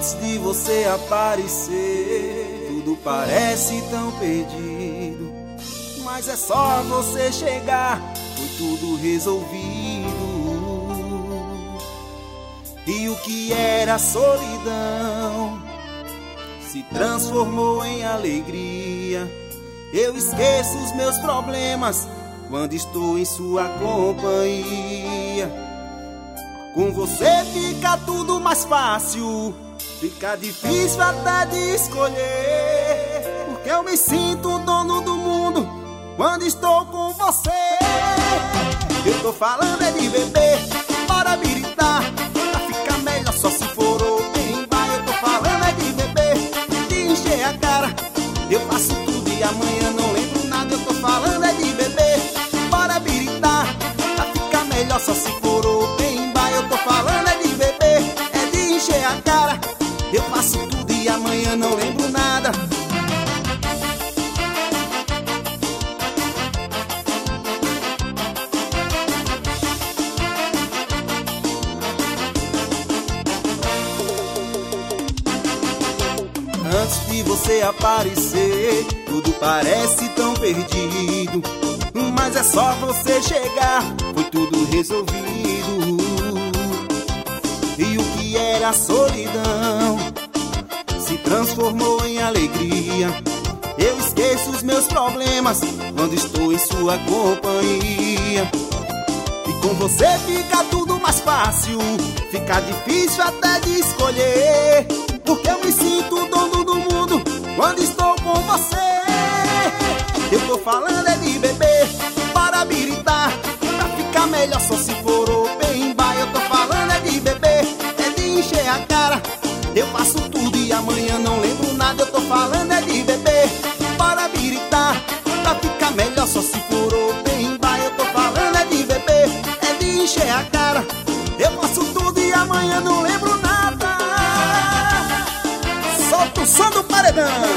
Antes de você aparecer, tudo parece tão perdido, mas é só você chegar, foi tudo resolvido. E o que era solidão se transformou em alegria. Eu esqueço os meus problemas quando estou em sua companhia. Com você fica tudo mais fácil, fica difícil até de escolher, porque eu me sinto dono do mundo quando estou com você. Eu tô falando é de beber, bora biritar, pra ficar melhor só se for open bar. Eu tô falando é de beber, de encher a cara, eu faço tudo e amanhã não lembro nada. Eu tô falando é de beber, bora biritar, pra ficar melhor só se for open bar. Eu tô falando é de beber, é de encher a cara, eu faço tudo e amanhã não lembro nada. Antes de você aparecer, tudo parece tão perdido, mas é só você chegar, foi tudo resolvido. E o que era solidão se transformou em alegria. Eu esqueço os meus problemas quando estou em sua companhia. E com você fica tudo mais fácil, fica difícil até de escolher, porque eu me sinto dono do mundo quando estou com você. Eu tô falando é de beber, para biritar, pra ficar melhor só se for open bar. Eu tô falando é de beber, é de encher a cara, eu faço tudo e amanhã não lembro nada. Eu tô falando é de beber, para biritar, pra ficar melhor só se for open bar. Eu tô falando é de beber, é de encher a cara, eu faço tudo e amanhã não lembro nada. Solta o som do paredão.